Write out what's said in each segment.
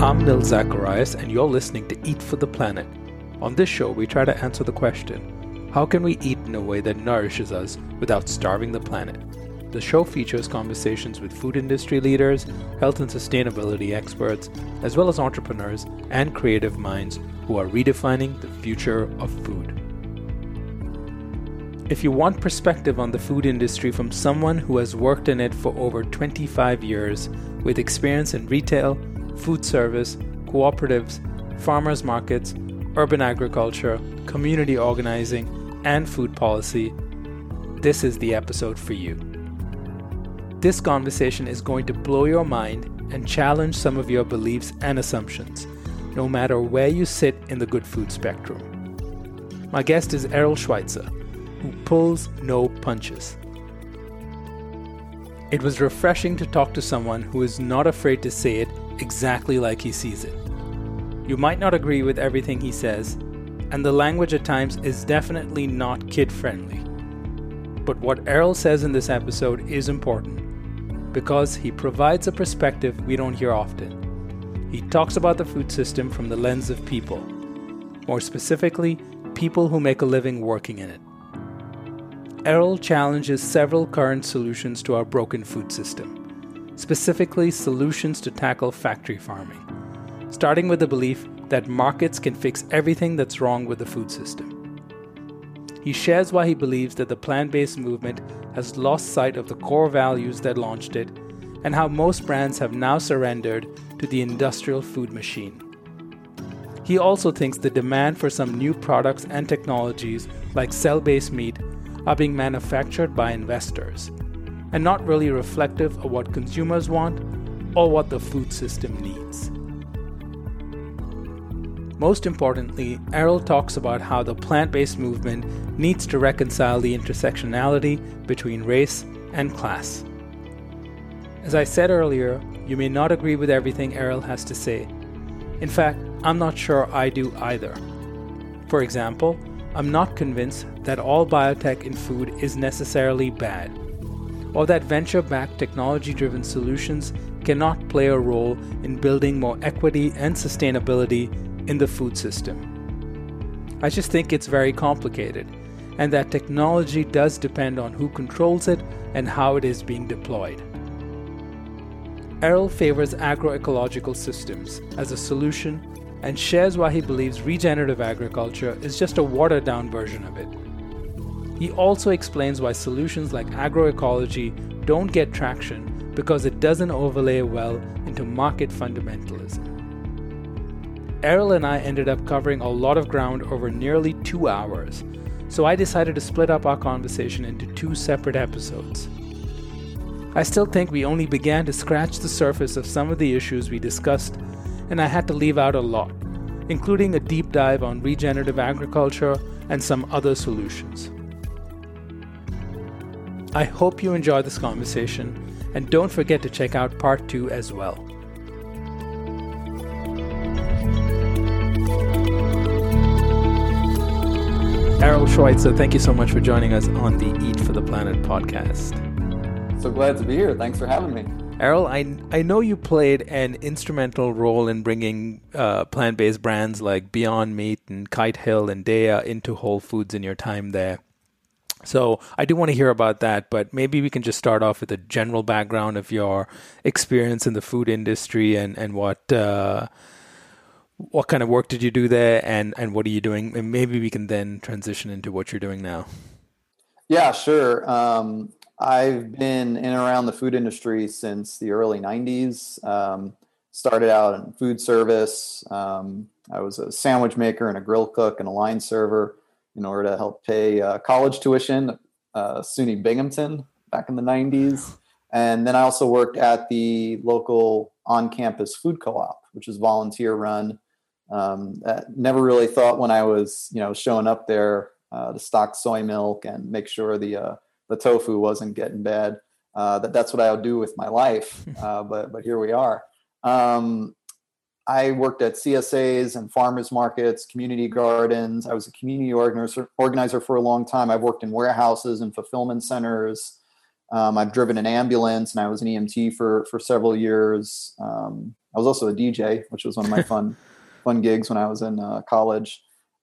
I'm Nil Zacharias, and you're listening to Eat for the Planet. On this show, we try to answer the question, how can we eat in a way that nourishes us without starving the planet? The show features conversations with food industry leaders, health and sustainability experts, as well as entrepreneurs and creative minds who are redefining the future of food. If you want perspective on the food industry from someone who has worked in it for over 25 years with experience in retail, food service, cooperatives, farmers markets, urban agriculture, community organizing, and food policy, this is the episode for you. This conversation is going to blow your mind and challenge some of your beliefs and assumptions, no matter where you sit in the good food spectrum. My guest is Errol Schweitzer, who pulls no punches. It was refreshing to talk to someone who is not afraid to say it exactly like he sees it. You might not agree with everything he says, and the language at times is definitely not kid-friendly. But what Errol says in this episode is important, because he provides a perspective we don't hear often. He talks about the food system from the lens of people, more specifically, people who make a living working in it. Errol challenges several current solutions to our broken food system, specifically solutions to tackle factory farming, starting with the belief that markets can fix everything that's wrong with the food system. He shares why he believes that the plant-based movement has lost sight of the core values that launched it, and how most brands have now surrendered to the industrial food machine. He also thinks the demand for some new products and technologies like cell-based meat are being manufactured by investors and not really reflective of what consumers want or what the food system needs. Most importantly, Errol talks about how the plant-based movement needs to reconcile the intersectionality between race and class. As I said earlier, you may not agree with everything Errol has to say. In fact, I'm not sure I do either. For example, I'm not convinced that all biotech in food is necessarily bad, or that venture-backed technology-driven solutions cannot play a role in building more equity and sustainability in the food system. I just think it's very complicated, and that technology does depend on who controls it and how it is being deployed. Errol favors agroecological systems as a solution and shares why he believes regenerative agriculture is just a watered-down version of it. He also explains why solutions like agroecology don't get traction because it doesn't overlay well into market fundamentalism. Errol and I ended up covering a lot of ground over nearly 2 hours, so I decided to split up our conversation into 2 separate episodes. I still think we only began to scratch the surface of some of the issues we discussed, and I had to leave out a lot, including a deep dive on regenerative agriculture and some other solutions. I hope you enjoy this conversation, and don't forget to check out part 2 as well. Errol Schweitzer, thank you so much for joining us on the Eat for the Planet podcast. So glad to be here. Thanks for having me. Errol, I know you played an instrumental role in bringing plant-based brands like Beyond Meat and Kite Hill and Daiya into Whole Foods in your time there. So I do want to hear about that, but maybe we can just start off with a general background of your experience in the food industry and what kind of work did you do there and what are you doing? And maybe we can then transition into what you're doing now. Yeah, sure. I've been in and around the food industry since the early 90s. Started out in food service. I was a sandwich maker and a grill cook and a line server in order to help pay college tuition, SUNY Binghamton back in the 90s. And then I also worked at the local on-campus food co-op, which is volunteer run. Never really thought when I was, showing up there to stock soy milk and make sure the tofu wasn't getting bad, that's what I would do with my life. But here we are. I worked at CSAs and farmers markets, community gardens. I was a community organizer for a long time. I've worked in warehouses and fulfillment centers. I've driven an ambulance, and I was an EMT for several years. I was also a DJ, which was one of my fun gigs when I was in college.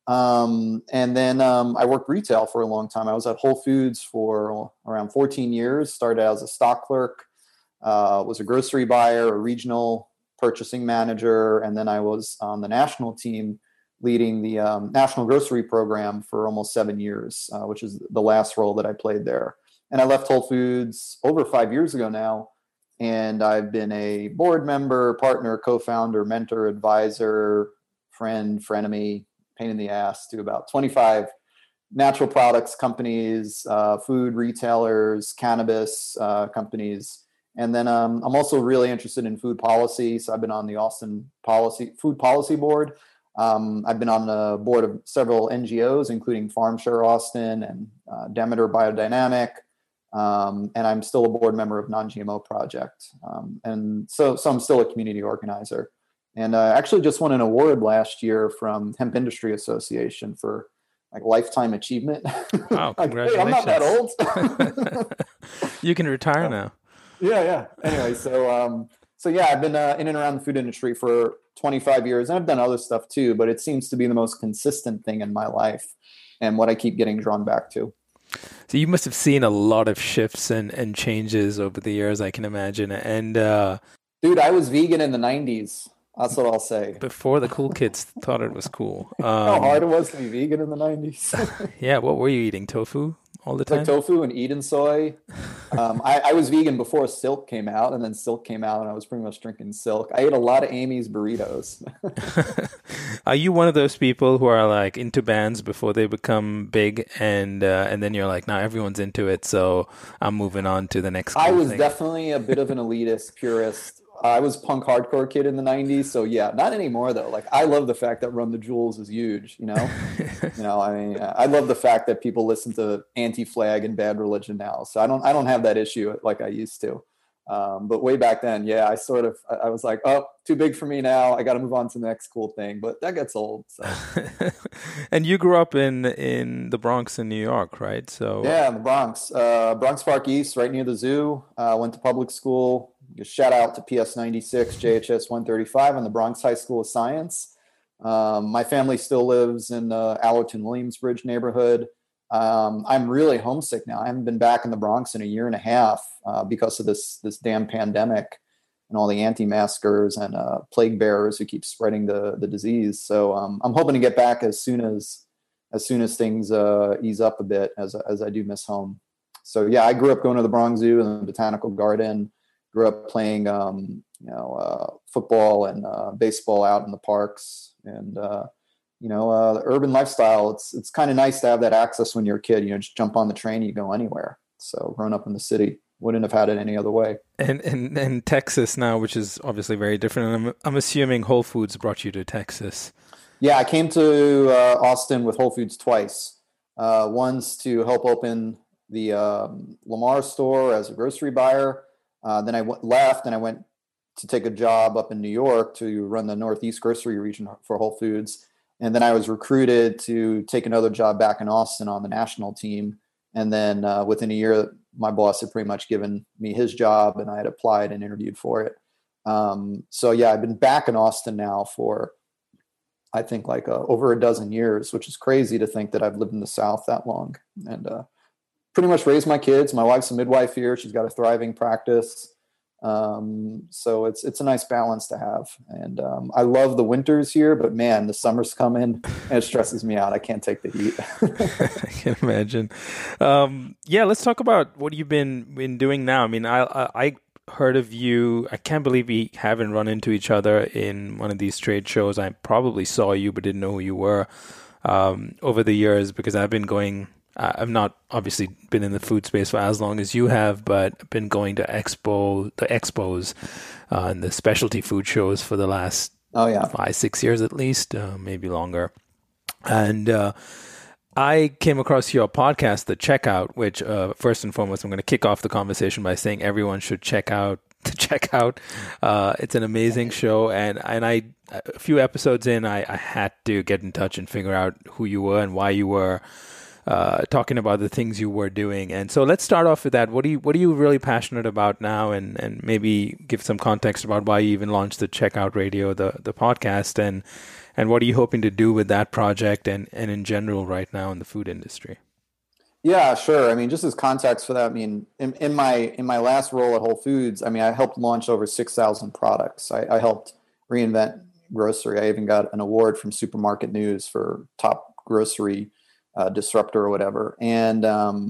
And then I worked retail for a long time. I was at Whole Foods for around 14 years. Started out as a stock clerk, was a grocery buyer, a regional purchasing manager, and then I was on the national team leading the national grocery program for almost 7 years, which is the last role that I played there. And I left Whole Foods over 5 years ago now. And I've been a board member, partner, co-founder, mentor, advisor, friend, frenemy, pain in the ass to about 25 natural products companies, food retailers, cannabis companies. And then I'm also really interested in food policy. So I've been on the Austin Food Policy Board. I've been on the board of several NGOs, including FarmShare Austin and Demeter Biodynamic. And I'm still a board member of Non-GMO Project. And so I'm still a community organizer. And I actually just won an award last year from Hemp Industry Association for like lifetime achievement. Wow, like, congratulations. hey, I'm not that old. You can retire now. Yeah. Anyway, so yeah, I've been in and around the food industry for 25 years, and I've done other stuff too, but it seems to be the most consistent thing in my life and what I keep getting drawn back to. So you must have seen a lot of shifts and changes over the years, I can imagine. And dude, I was vegan in the 90s. That's what I'll say. Before the cool kids thought it was cool. How hard it was to be vegan in the 90s. Yeah, what were you eating? Tofu all the time? Like tofu and Eden soy. I was vegan before Silk came out, and then Silk came out, and I was pretty much drinking Silk. I ate a lot of Amy's burritos. Are you one of those people who are like into bands before they become big, and then you're like, nah, everyone's into it, so I'm moving on to the next cool I was thing? definitely a bit of an elitist purist. I was a punk hardcore kid in the 90s, so yeah, not anymore though. Like I love the fact that Run the Jewels is huge, you know? I mean, I love the fact that people listen to Anti-Flag and Bad Religion now. So I don't have that issue like I used to. But way back then, yeah, I was like, oh, too big for me now. I got to move on to the next cool thing, but that gets old. So. And you grew up in the Bronx in New York, right? So yeah, in the Bronx, Bronx Park East, right near the zoo. Went to public school. Shout out to PS 96, JHS 135, and the Bronx High School of Science. My family still lives in the Allerton Williamsbridge neighborhood. I'm really homesick now. I haven't been back in the Bronx in a year and a half because of this damn pandemic and all the anti-maskers and plague bearers who keep spreading the disease. So I'm hoping to get back as soon as things ease up a bit, as I do miss home. So yeah, I grew up going to the Bronx Zoo and the Botanical Garden. Grew up playing, football and baseball out in the parks, and the urban lifestyle. It's kind of nice to have that access when you're a kid. Just jump on the train, you go anywhere. So growing up in the city, wouldn't have had it any other way. And Texas now, which is obviously very different. And I'm assuming Whole Foods brought you to Texas. Yeah, I came to Austin with Whole Foods twice. Once to help open the Lamar store as a grocery buyer. Then I left and I went to take a job up in New York to run the Northeast grocery region for Whole Foods. And then I was recruited to take another job back in Austin on the national team. And then within a year, my boss had pretty much given me his job and I had applied and interviewed for it. So yeah, I've been back in Austin now for, I think like over a dozen years, which is crazy to think that I've lived in the South that long. And pretty much raised my kids. My wife's a midwife here. She's got a thriving practice. So it's a nice balance to have. And I love the winters here, but man, the summer's coming and it stresses me out. I can't take the heat. I can imagine. Yeah, let's talk about what you've been doing now. I mean, I heard of you. I can't believe we haven't run into each other in one of these trade shows. I probably saw you, but didn't know who you were over the years because I've not obviously been in the food space for as long as you have, but been going to the expos and the specialty food shows for the last 5-6 years at least, maybe longer. And I came across your podcast, The Checkout, which first and foremost, I'm going to kick off the conversation by saying everyone should check out The Checkout. It's an amazing show, and I a few episodes in, I had to get in touch and figure out who you were and why you were talking about the things you were doing. And so let's start off with that. What are you really passionate about now? And maybe give some context about why you even launched the Checkout Radio, the podcast, and what are you hoping to do with that project and in general right now in the food industry? Yeah, sure. I mean, just as context for that, I mean, in my last role at Whole Foods, I mean, I helped launch over 6,000 products. I helped reinvent grocery. I even got an award from Supermarket News for top grocery disruptor or whatever. And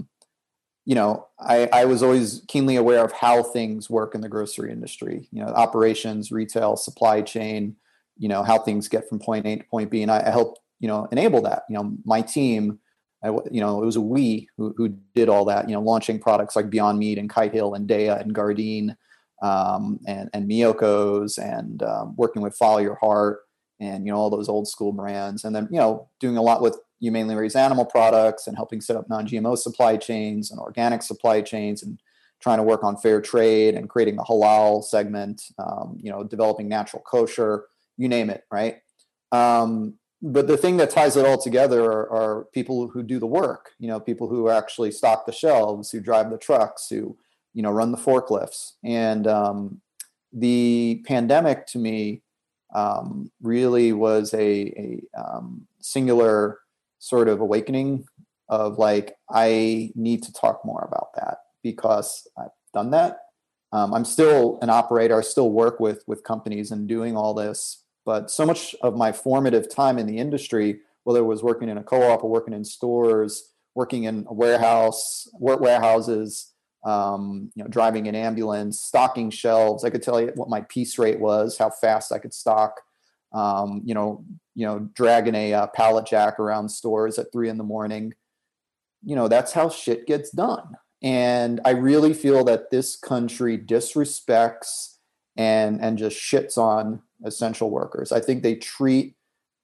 I was always keenly aware of how things work in the grocery industry. Operations, retail, supply chain. How things get from point A to point B, and I helped enable that. My team. It was we who did all that, launching products like Beyond Meat and Kite Hill and Daiya and Gardein, and Miyoko's, and working with Follow Your Heart and, all those old school brands. And then, doing a lot with humanely raised animal products and helping set up non-GMO supply chains and organic supply chains and trying to work on fair trade and creating the halal segment, developing natural kosher, you name it, right? But the thing that ties it all together are people who do the work, people who actually stock the shelves, who drive the trucks, who, run the forklifts. And the pandemic to me really was a singular sort of awakening of like, I need to talk more about that because I've done that. I'm still an operator. I still work with companies and doing all this. But so much of my formative time in the industry, whether it was working in a co-op or working in stores, working in a warehouses, driving an ambulance, stocking shelves. I could tell you what my piece rate was, how fast I could stock, dragging a pallet jack around stores at 3 a.m. That's how shit gets done. And I really feel that this country disrespects and just shits on essential workers. I think they treat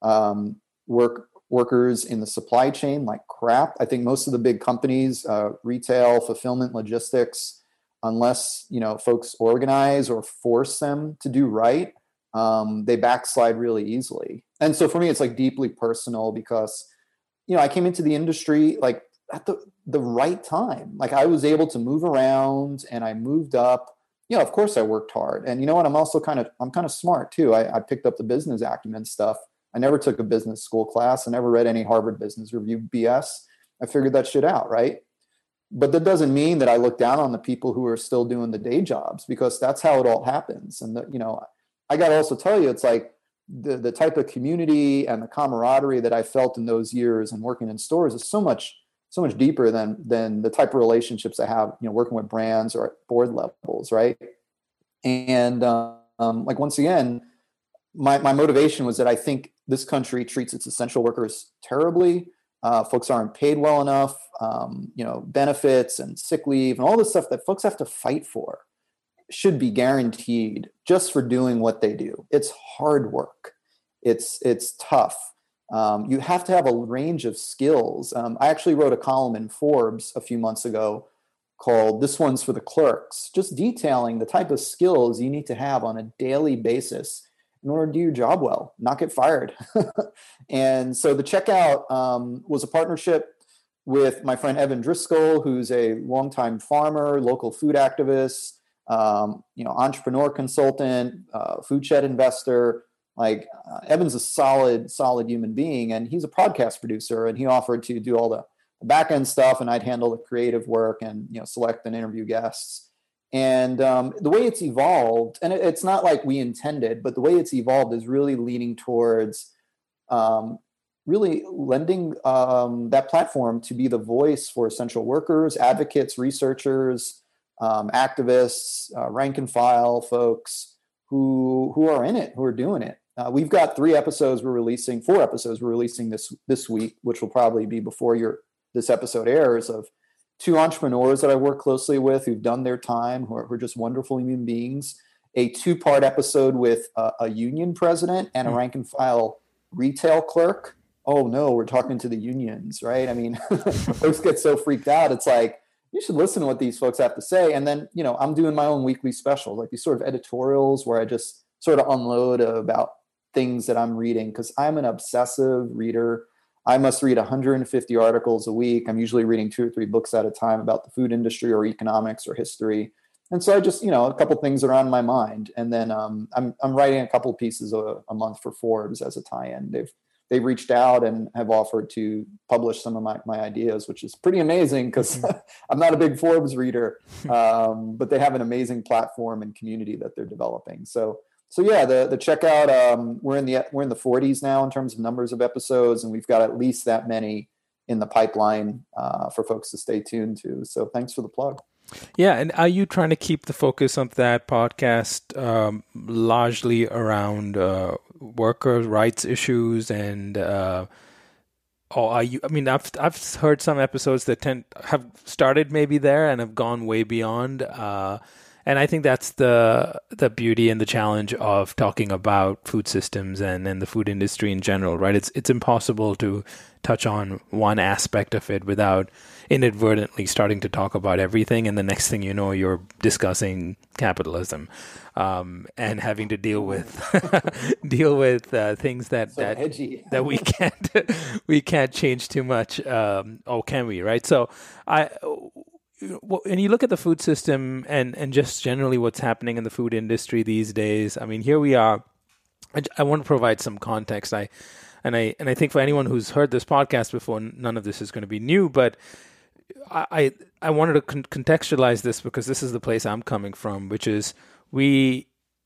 workers in the supply chain like crap. I think most of the big companies, retail, fulfillment, logistics, unless folks organize or force them to do right, they backslide really easily. And so for me, it's like deeply personal because I came into the industry like at the right time. Like I was able to move around and I moved up. Of course I worked hard. And you know what? I'm kind of smart too. I picked up the business acumen stuff. I never took a business school class. I never read any Harvard Business Review BS. I figured that shit out, right? But that doesn't mean that I look down on the people who are still doing the day jobs because that's how it all happens. And I got to also tell you, it's like the type of community and the camaraderie that I felt in those years and working in stores is so much deeper than the type of relationships I have, working with brands or at board levels, right? And like once again, my motivation was that I think this country treats its essential workers terribly. Folks aren't paid well enough. Benefits and sick leave and all this stuff that folks have to fight for should be guaranteed just for doing what they do. It's hard work. It's tough. You have to have a range of skills. I actually wrote a column in Forbes a few months ago called "This One's for the Clerks," just detailing the type of skills you need to have on a daily basis in order to do your job well, not get fired. And so the Checkout was a partnership with my friend Evan Driscoll, who's a longtime farmer, local food activist, entrepreneur consultant, food shed investor. Like Evan's a solid human being, and he's a podcast producer, and he offered to do all the back end stuff, and I'd handle the creative work and select and interview guests. And the way it's evolved, and it's not like we intended, but the way it's evolved is really leaning towards really lending that platform to be the voice for essential workers, advocates, researchers, activists, rank and file folks who are in it, who are doing it. We've got 4 episodes we're releasing this week, which will probably be before this episode airs, of 2 entrepreneurs that I work closely with who've done their time, who are just wonderful human beings. A 2-part episode with a union president and a rank and file retail clerk. Oh no, we're talking to the unions, right? I mean, folks get so freaked out. It's like, you should listen to what these folks have to say. And then, I'm doing my own weekly specials, like these sort of editorials where I just sort of unload about things that I'm reading, because I'm an obsessive reader. I must read 150 articles a week. I'm usually reading 2 or 3 books at a time about the food industry or economics or history. And so I just, a couple things are on my mind. And then I'm writing a couple pieces a month for Forbes as a tie-in. They've reached out and have offered to publish some of my ideas, which is pretty amazing because I'm not a big Forbes reader, but they have an amazing platform and community that they're developing. So yeah, the checkout, we're in the 40s now in terms of numbers of episodes, and we've got at least that many in the pipeline for folks to stay tuned to. So thanks for the plug. Yeah, and are you trying to keep the focus of that podcast largely around workers' rights issues, and or are you? I mean, I've heard some episodes that have started maybe there and have gone way beyond. And I think that's the beauty and the challenge of talking about food systems and the food industry in general, right? It's impossible to touch on one aspect of it without inadvertently starting to talk about everything, and the next thing you know, you're discussing capitalism, and having to deal with things that we can't change too much. Oh, can we? Right? So when you look at the food system and just generally what's happening in the food industry these days, I mean, here we are. I want to provide some context. I think for anyone who's heard this podcast before, none of this is going to be new, but I wanted to contextualize this because this is the place I'm coming from, which is we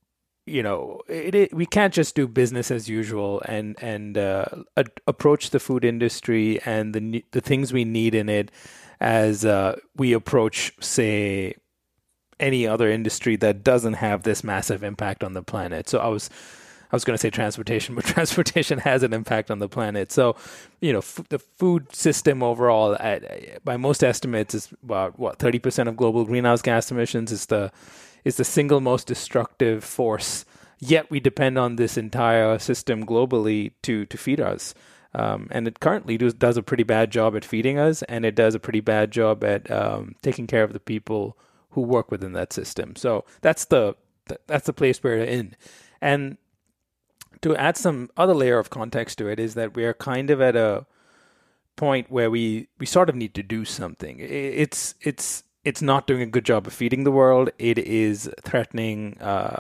can't just do business as usual and approach the food industry and the things we need in it as we approach, say, any other industry that doesn't have this massive impact on the planet. So I was going to say transportation, but transportation has an impact on the planet. So, the food system overall, by most estimates, is about 30% of global greenhouse gas emissions. Is the single most destructive force. Yet we depend on this entire system globally to feed us. And it currently does a pretty bad job at feeding us, and it does a pretty bad job at taking care of the people who work within that system. So that's the place we're in. And to add some other layer of context to it is that we are kind of at a point where we sort of need to do something. It's not doing a good job of feeding the world. It is threatening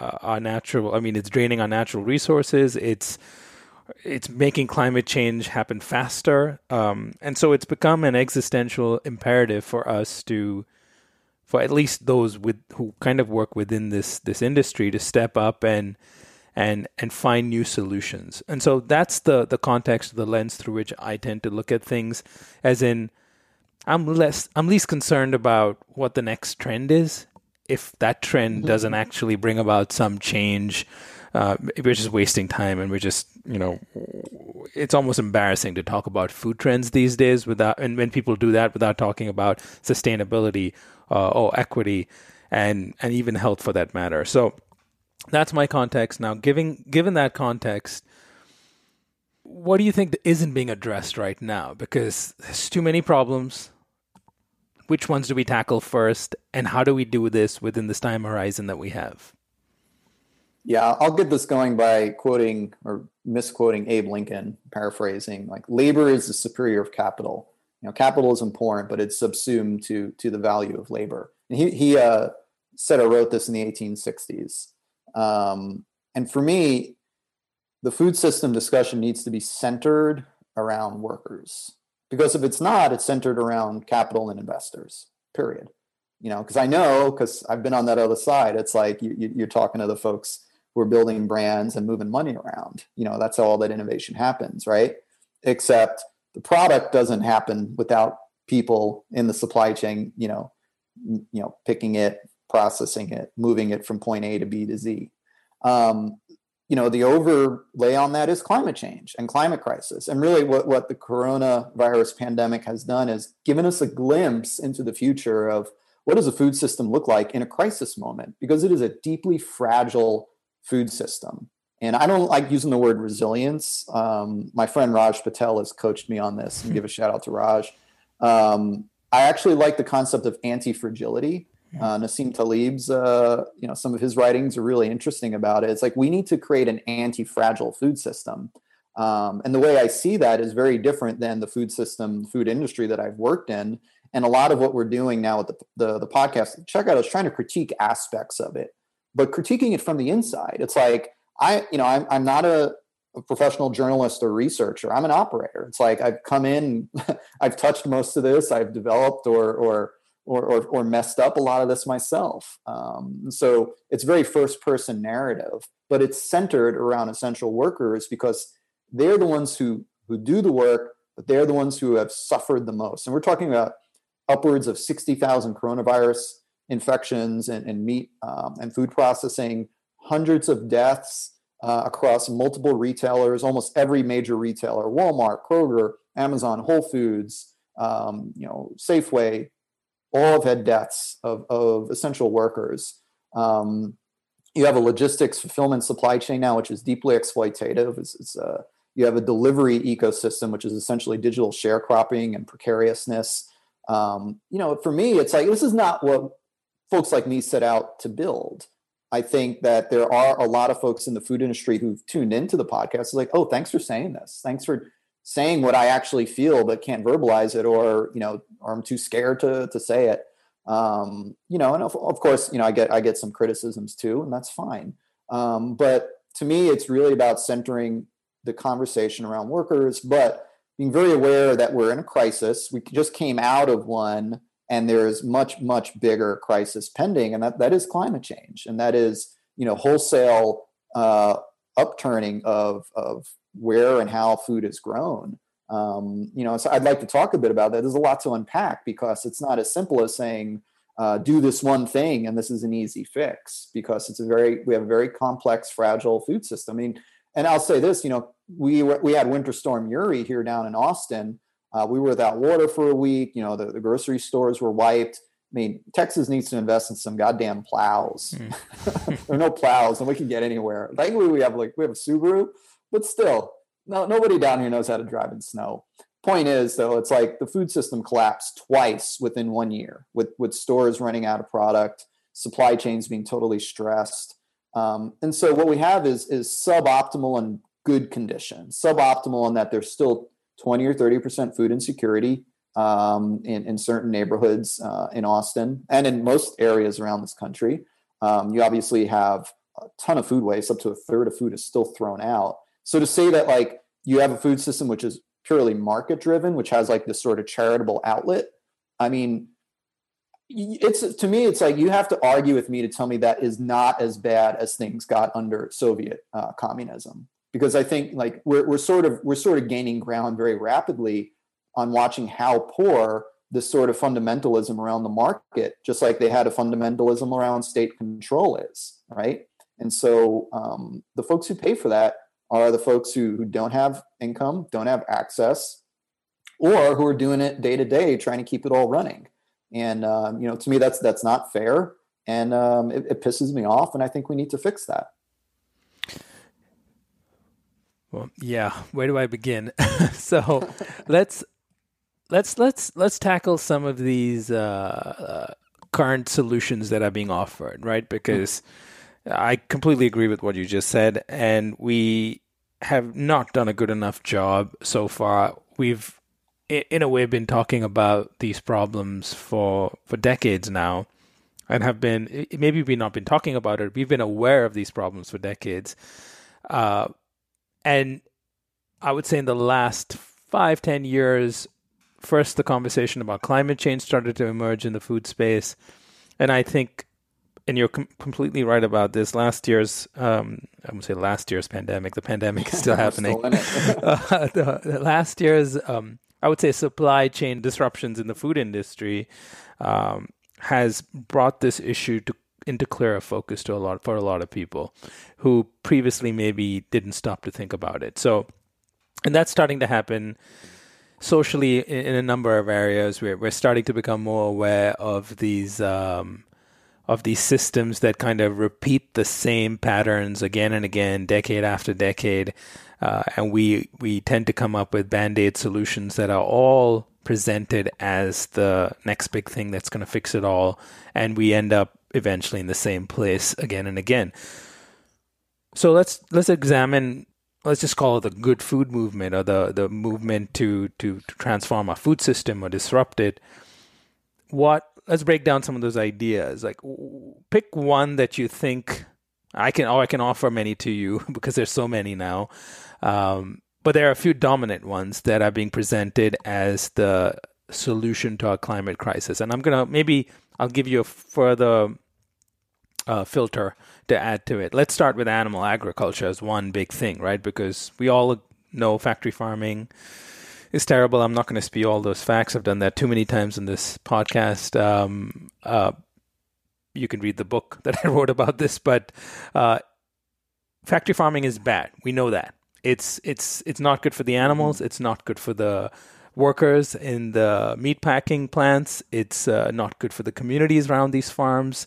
it's draining our natural resources. It's making climate change happen faster. And so it's become an existential imperative for us for at least those who kind of work within this industry to step up and find new solutions. And so that's the context, the lens through which I tend to look at things, as in I'm least concerned about what the next trend is. If that trend doesn't actually bring about some change, we're just wasting time, and we're just, it's almost embarrassing to talk about food trends these days and when people do that without talking about sustainability or equity and even health for that matter. So that's my context. Now, given that context, what do you think isn't being addressed right now? Because there's too many problems. Which ones do we tackle first, and how do we do this within this time horizon that we have? Yeah, I'll get this going by quoting or misquoting Abe Lincoln, paraphrasing, like, labor is the superior of capital. Capital is important, but it's subsumed to the value of labor. And he said or wrote this in the 1860s. And for me, the food system discussion needs to be centered around workers, because if it's not, it's centered around capital and investors, period. Because I've been on that other side. It's like you're talking to the folks who are building brands and moving money around. That's how all that innovation happens, right? Except the product doesn't happen without people in the supply chain, picking it, processing it, moving it from point A to B to Z. The overlay on that is climate change and climate crisis. And really what the coronavirus pandemic has done is given us a glimpse into the future of what does a food system look like in a crisis moment, because it is a deeply fragile food system. And I don't like using the word resilience. My friend Raj Patel has coached me on this, and give a shout out to Raj. I actually like the concept of anti-fragility. Nassim Taleb's, some of his writings are really interesting about it. It's like we need to create an anti-fragile food system And the way I see that is very different than the food system, food industry that I've worked in. And a lot of what we're doing now with the podcast, check out, is trying to critique aspects of it, but critiquing it from the inside. It's like, I'm not a professional journalist or researcher. I'm an operator. It's like, I've come in, I've touched most of this, I've developed or messed up a lot of this myself. So it's very first person narrative, but it's centered around essential workers because they're the ones who do the work, but they're the ones who have suffered the most. And we're talking about upwards of 60,000 coronavirus infections in meat and food processing, hundreds of deaths across multiple retailers, almost every major retailer: Walmart, Kroger, Amazon, Whole Foods, Safeway, all have had deaths of essential workers. You have a logistics fulfillment supply chain now, which is deeply exploitative. You have a delivery ecosystem, which is essentially digital sharecropping and precariousness. For me, it's like, this is not what folks like me set out to build. I think that there are a lot of folks in the food industry who've tuned into the podcast. It's like, oh, thanks for saying this. Thanks for saying what I actually feel, but can't verbalize it, or I'm too scared to say it. And of course, I get some criticisms too, and that's fine. But to me, it's really about centering the conversation around workers, but being very aware that we're in a crisis. We just came out of one, and there's much, much bigger crisis pending, and that is climate change, and that is wholesale upturning of where and how food is grown. So I'd like to talk a bit about that. There's a lot to unpack, because it's not as simple as saying do this one thing and this is an easy fix, because we have a very complex, fragile food system. I mean, and I'll say this, we had Winter Storm Uri here down in Austin. We were without water for a week. The grocery stores were wiped. I mean, Texas needs to invest in some goddamn plows. There are no plows, and we can get anywhere. Thankfully, we have a Subaru, but still, nobody down here knows how to drive in snow. Point is, though, it's like the food system collapsed twice within 1 year, with stores running out of product, supply chains being totally stressed. And so what we have is suboptimal and good conditions. Suboptimal in that there's still 20 or 30% food insecurity in certain neighborhoods in Austin and in most areas around this country. You obviously have a ton of food waste. Up to a third of food is still thrown out. So to say that you have a food system which is purely market driven, which has this sort of charitable outlet, I mean, to me, it's like you have to argue with me to tell me that is not as bad as things got under Soviet communism, because I think we're sort of gaining ground very rapidly on watching how poor this sort of fundamentalism around the market, just like they had a fundamentalism around state control, is, right? And so the folks who pay for that are the folks who don't have income, don't have access, or who are doing it day to day, trying to keep it all running. And to me, that's not fair, and it pisses me off, and I think we need to fix that. Well, yeah. Where do I begin? So let's tackle some of these current solutions that are being offered, right? Because I completely agree with what you just said, and we have not done a good enough job so far. We've, in a way, been talking about these problems for decades now, and have been, maybe we've not been talking about it, we've been aware of these problems for decades. And I would say in the last 5-10 years, first the conversation about climate change started to emerge in the food space. And I think, and you're completely right about this, last year's, I wouldn't say last year's pandemic, the pandemic is still happening. The last year's, I would say, supply chain disruptions in the food industry has brought this issue into clearer focus for a lot of people who previously maybe didn't stop to think about it. So, and that's starting to happen socially in a number of areas. We're starting to become more aware of these systems that kind of repeat the same patterns again and again, decade after decade. And we tend to come up with Band-Aid solutions that are all presented as the next big thing that's going to fix it all. And we end up eventually in the same place again and again. So let's examine let's just call it the good food movement, or the movement to transform our food system or disrupt it. Let's break down some of those ideas. Like, pick one that you think I can offer many to you because there's so many now. But there are a few dominant ones that are being presented as the solution to our climate crisis. And I'll give you a further filter to add to it. Let's start with animal agriculture as one big thing, right? Because we all know factory farming is terrible. I'm not going to spew all those facts. I've done that too many times in this podcast. You can read the book that I wrote about this, but factory farming is bad. We know that. It's not good for the animals. It's not good for the workers in the meat packing plants. It's not good for the communities around these farms.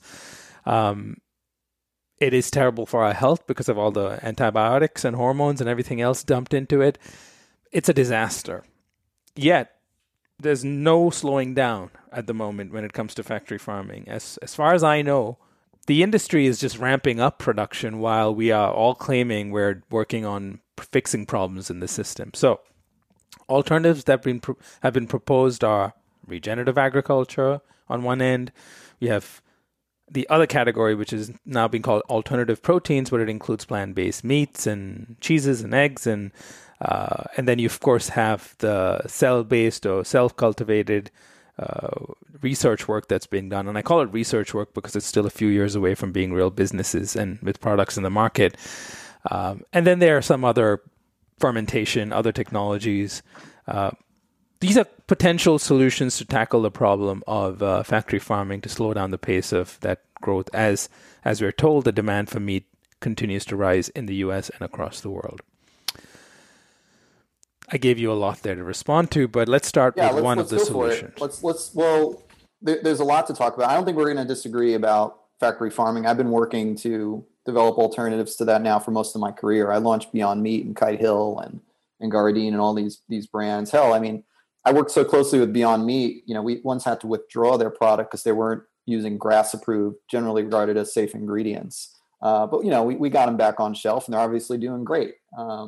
It is terrible for our health because of all the antibiotics and hormones and everything else dumped into it. It's a disaster. Yet, there's no slowing down at the moment when it comes to factory farming. As far as I know, the industry is just ramping up production while we are all claiming we're working on fixing problems in the system. So, alternatives that have been proposed are regenerative agriculture on one end. We have the other category, which is now being called alternative proteins, where it includes plant-based meats and cheeses and eggs, and then you of course have the cell-based or self-cultivated research work that's being done. And I call it research work because it's still a few years away from being real businesses and with products in the market. And then there are some other fermentation, other technologies. These are potential solutions to tackle the problem of factory farming, to slow down the pace of that growth, as we're told the demand for meat continues to rise in the U.S. and across the world. I gave you a lot there to respond to, but let's start with one of the solutions. There's a lot to talk about. I don't think we're going to disagree about factory farming. I've been working to develop alternatives to that now for most of my career. I launched Beyond Meat and Kite Hill and Gardein and all these brands. Hell, I mean, I worked so closely with Beyond Meat. We once had to withdraw their product because they weren't using GRAS-approved, generally regarded as safe ingredients. But we got them back on shelf, and they're obviously doing great.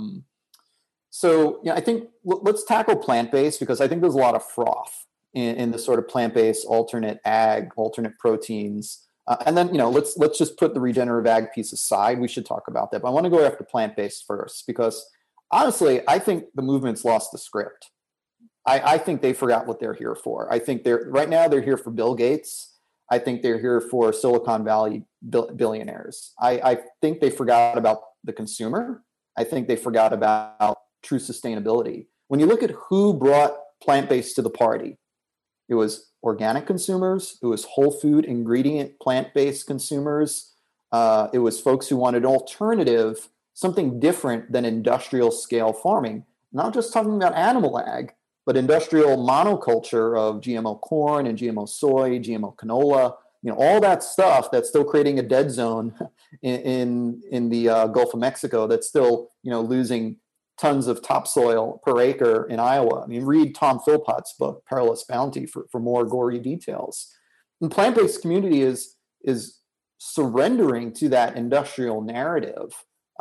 So I think let's tackle plant-based, because I think there's a lot of froth in the sort of plant-based alternate proteins. And then let's just put the regenerative ag piece aside. We should talk about that. But I want to go after plant-based first, because honestly, I think the movement's lost the script. I think they forgot what they're here for. I think right now they're here for Bill Gates. I think they're here for Silicon Valley billionaires. I think they forgot about the consumer. I think they forgot about true sustainability. When you look at who brought plant-based to the party, it was organic consumers. It was whole food ingredient plant-based consumers. It was folks who wanted an alternative, something different than industrial scale farming. Not just talking about animal ag, but industrial monoculture of GMO corn and GMO soy, GMO canola, all that stuff that's still creating a dead zone in the Gulf of Mexico, that's still, losing tons of topsoil per acre in Iowa. I mean, read Tom Philpott's book, Perilous Bounty, for more gory details. And plant-based community is surrendering to that industrial narrative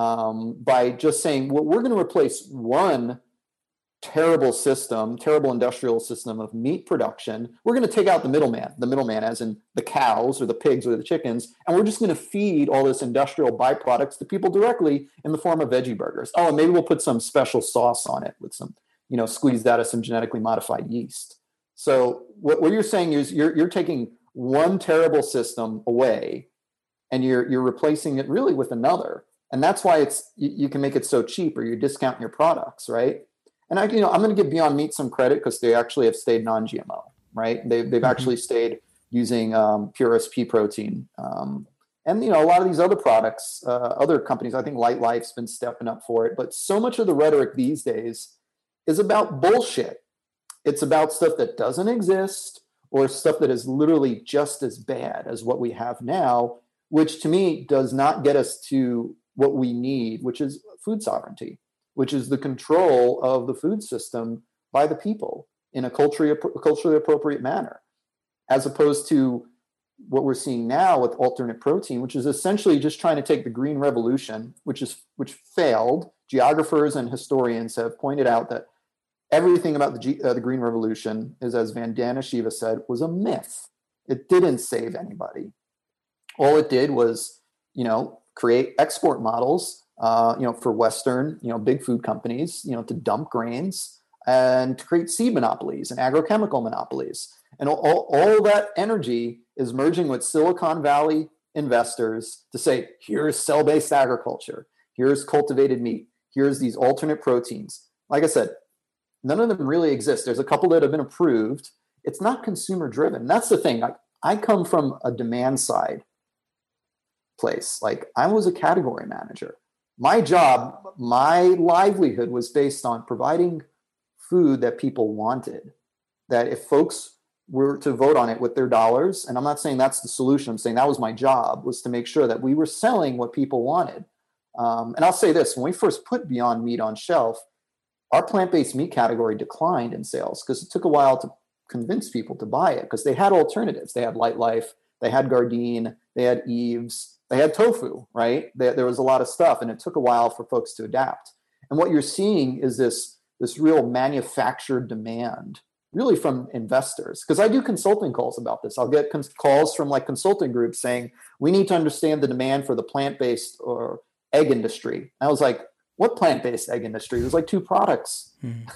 by just saying, well, we're going to replace one terrible industrial system of meat production. We're going to take out the middleman as in the cows or the pigs or the chickens, and we're just going to feed all this industrial byproducts to people directly in the form of veggie burgers. Oh, and maybe we'll put some special sauce on it with some, squeezed out of some genetically modified yeast. So what you're saying is you're taking one terrible system away and you're replacing it really with another. And that's why you can make it so cheap, or you're discounting your products, right? And I'm going to give Beyond Meat some credit, because they actually have stayed non-GMO, right? They've actually stayed using pure SP protein. And a lot of these other products, other companies, I think Light Life's been stepping up for it. But so much of the rhetoric these days is about bullshit. It's about stuff that doesn't exist, or stuff that is literally just as bad as what we have now, which to me does not get us to what we need, which is food sovereignty, which is the control of the food system by the people in a culturally appropriate manner, as opposed to what we're seeing now with alternate protein, which is essentially just trying to take the green revolution, which failed geographers and historians have pointed out that everything about the Green Revolution is, as Vandana Shiva said, was a myth. It didn't save anybody. All it did was, create export models, for Western, big food companies, to dump grains and to create seed monopolies and agrochemical monopolies. And all that energy is merging with Silicon Valley investors to say, here's cell-based agriculture, here's cultivated meat, here's these alternate proteins. Like I said, none of them really exist. There's a couple that have been approved. It's not consumer driven. That's the thing. I come from a demand side place. Like, I was a category manager. My job, my livelihood was based on providing food that people wanted, that if folks were to vote on it with their dollars, and I'm not saying that's the solution, I'm saying that was my job, was to make sure that we were selling what people wanted. And I'll say this, when we first put Beyond Meat on shelf, our plant-based meat category declined in sales because it took a while to convince people to buy it, because they had alternatives. They had Light Life, they had Gardein, they had Eve's, they had tofu, right? There was a lot of stuff, and it took a while for folks to adapt. And what you're seeing is this real manufactured demand, really from investors. Because I do consulting calls about this. I'll get calls from like consulting groups saying, we need to understand the demand for the plant-based or egg industry. I was like, what plant-based egg industry? There's like 2 products.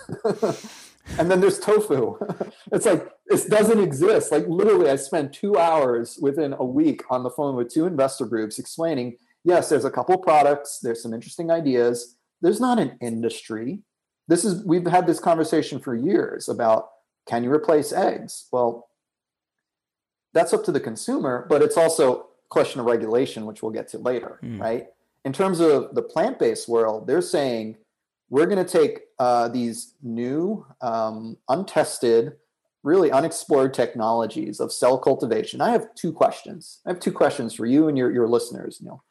And then there's tofu. It's like, this doesn't exist. Like, literally, I spent 2 hours within a week on the phone with 2 investor groups explaining, yes, there's a couple products, there's some interesting ideas. There's not an industry. We've had this conversation for years about, can you replace eggs? Well, that's up to the consumer, but it's also a question of regulation, which we'll get to later, right? In terms of the plant-based world, they're saying, we're going to take these new, untested, really unexplored technologies of cell cultivation. I have 2 questions. I have 2 questions for you and your listeners, Neil.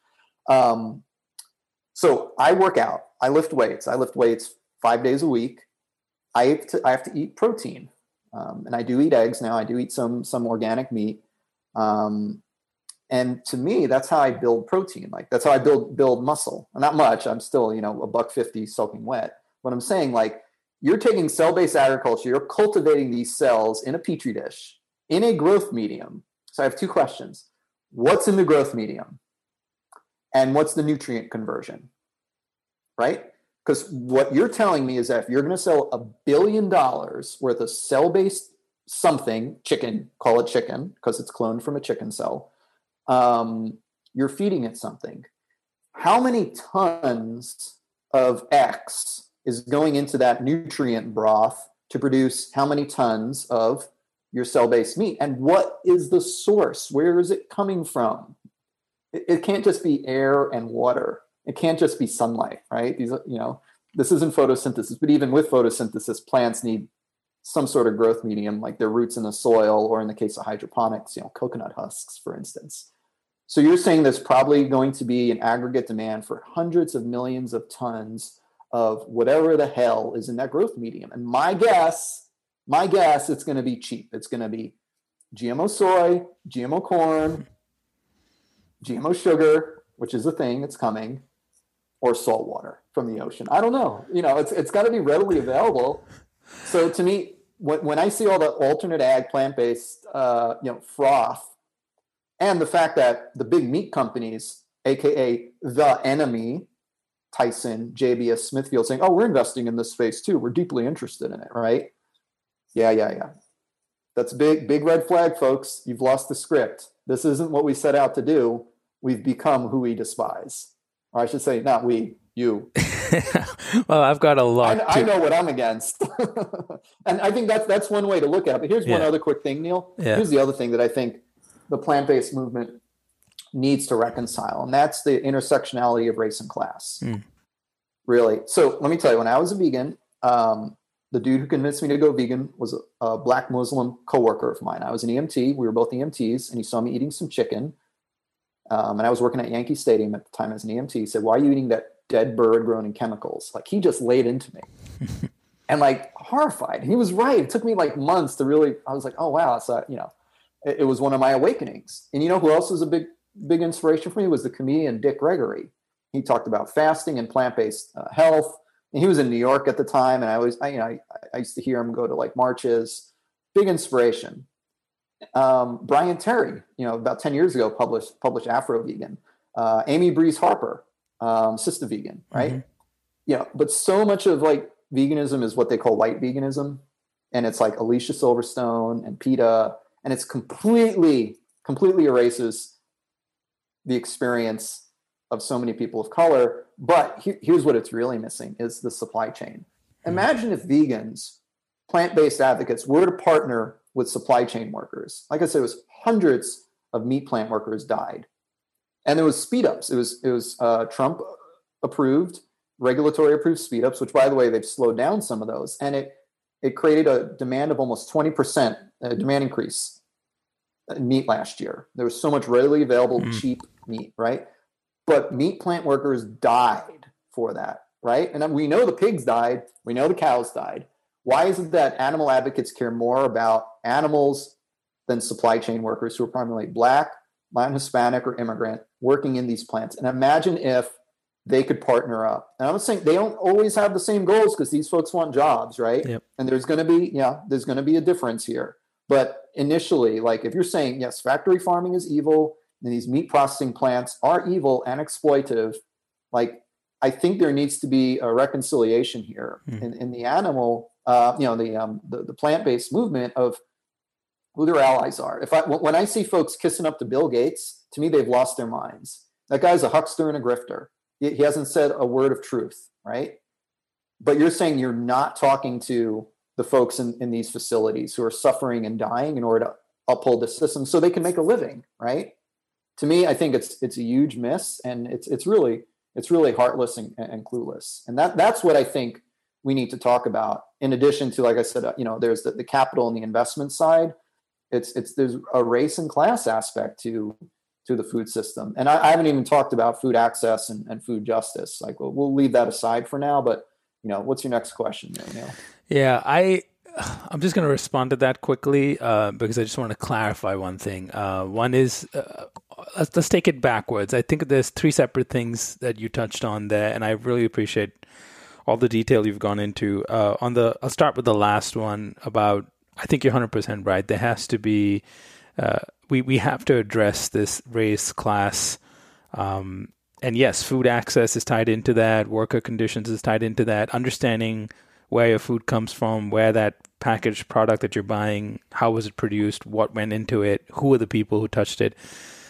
So I work out. I lift weights. I lift weights 5 days a week. I have to eat protein. And I do eat eggs now. I do eat some organic meat. And to me, that's how I build protein. Like, that's how I build muscle. Not much. I'm still, $150 soaking wet. But I'm saying, like, you're taking cell-based agriculture, you're cultivating these cells in a petri dish, in a growth medium. So I have 2 questions. What's in the growth medium? And what's the nutrient conversion? Right? Because what you're telling me is that if you're going to sell $1 billion worth of cell-based something, chicken, call it chicken, because it's cloned from a chicken cell, you're feeding it something. How many tons of X is going into that nutrient broth to produce how many tons of your cell-based meat? And what is the source? Where is it coming from? It can't just be air and water. It can't just be sunlight, right? This isn't photosynthesis, but even with photosynthesis, plants need some sort of growth medium, like their roots in the soil, or in the case of hydroponics, coconut husks, for instance. So you're saying there's probably going to be an aggregate demand for hundreds of millions of tons of whatever the hell is in that growth medium. And my guess, it's going to be cheap. It's going to be GMO soy, GMO corn, GMO sugar, which is a thing, it's coming, or salt water from the ocean. I don't know. It's got to be readily available. So to me, when I see all the alternate ag, plant-based, froth, and the fact that the big meat companies, aka the enemy, Tyson, JBS, Smithfield, saying, "Oh, we're investing in this space too. We're deeply interested in it." Right? Yeah. That's big red flag, folks. You've lost the script. This isn't what we set out to do. We've become who we despise. Or I should say, not we, you. Well, I've got a lot. I know what I'm against. And I think that's one way to look at it. But here's one other quick thing, Neil. Yeah. Here's the other thing that I think the plant-based movement needs to reconcile, and that's the intersectionality of race and class. Really. So let me tell you, when I was a vegan, the dude who convinced me to go vegan was a Black Muslim coworker of mine. I was an EMT. We were both EMTs, and he saw me eating some chicken. And I was working at Yankee Stadium at the time as an EMT. He said, "Why are you eating that dead bird grown in chemicals?" Like, he just laid into me. And like, horrified. He was right. It took me like months to really, I was like, oh wow. So, it was one of my awakenings. And who else was a big inspiration for me was the comedian Dick Gregory. He talked about fasting and plant-based health. And he was in New York at the time, and I used to hear him go to like marches. Big inspiration. Brian Terry, about 10 years ago, published Afro Vegan. Amy Breeze Harper, Sista Vegan, right? Mm-hmm. But so much of like veganism is what they call white veganism, and it's like Alicia Silverstone and PETA, and it's completely erases the experience of so many people of color. But here's what it's really missing is the supply chain. Imagine if vegans, plant-based advocates, were to partner with supply chain workers. Like I said, it was hundreds of meat plant workers died. And there was speed ups. It was Trump approved, regulatory approved speed ups, which by the way, they've slowed down some of those. And it created a demand of almost 20% demand increase in meat last year. There was so much readily available, cheap meat, right? But meat plant workers died for that, right? And we know the pigs died. We know the cows died. Why is it that animal advocates care more about animals than supply chain workers who are primarily Black, Latin, Hispanic, or immigrant working in these plants? And imagine if they could partner up. And I'm saying they don't always have the same goals because these folks want jobs, right? Yep. And there's going to be a difference here. But initially, like if you're saying, yes, factory farming is evil, and these meat processing plants are evil and exploitative, like I think there needs to be a reconciliation here in the animal, the plant-based movement of who their allies are. When I see folks kissing up to Bill Gates, to me, they've lost their minds. That guy's a huckster and a grifter. He hasn't said a word of truth, right? But you're saying you're not talking to the folks in these facilities who are suffering and dying in order to uphold the system so they can make a living, right? To me, I think it's a huge miss, and it's really heartless and clueless. And that's what I think we need to talk about. In addition to, like I said, there's the capital and the investment side. There's a race and class aspect to the food system, and I haven't even talked about food access and food justice. Like we'll leave that aside for now. But what's your next question there, Neil? Yeah, I'm just going to respond to that quickly because I just want to clarify one thing. One is let's take it backwards. I think there's three separate things that you touched on there, and I really appreciate all the detail you've gone into. I'll start with the last one about. I think you're 100% right. There has to be. We have to address this race, class, and yes, food access is tied into that. Worker conditions is tied into that. Understanding where your food comes from, where that packaged product that you're buying, how was it produced, what went into it, who are the people who touched it.